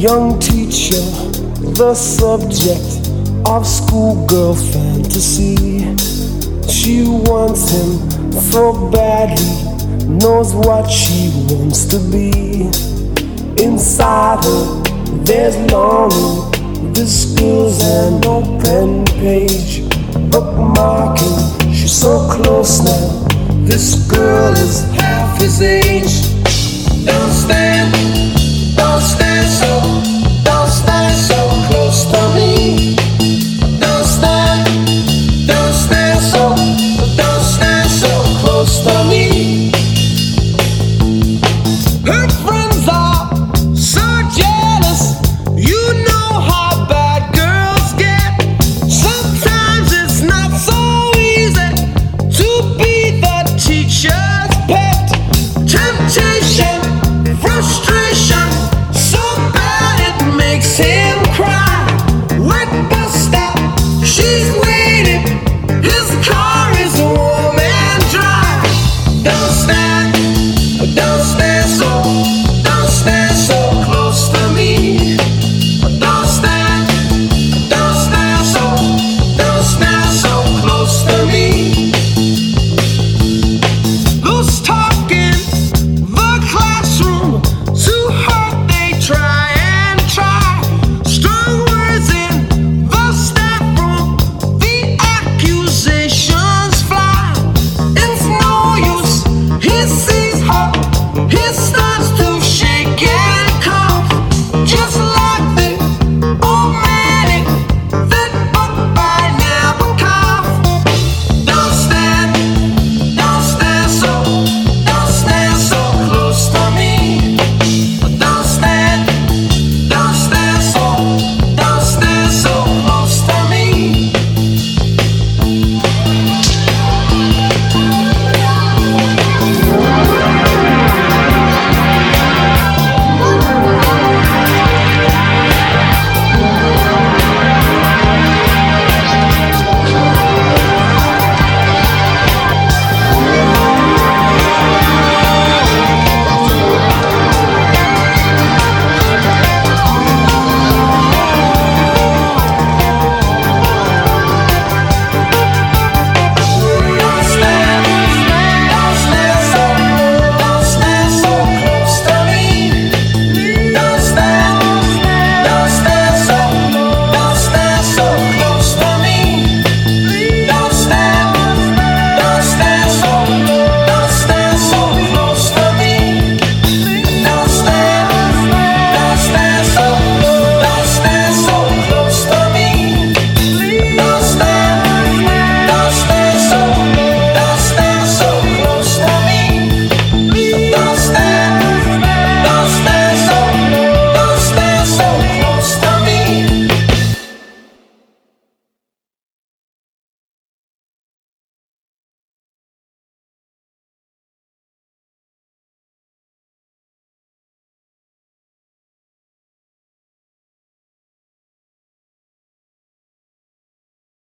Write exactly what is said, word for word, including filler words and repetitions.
young teacher, the subject of schoolgirl fantasy. She wants him so badly, knows what she wants to be. Inside her, there's longing. This girl's an open page, bookmarking. She's so close now. This girl is half his age. Don't stand, don't stand so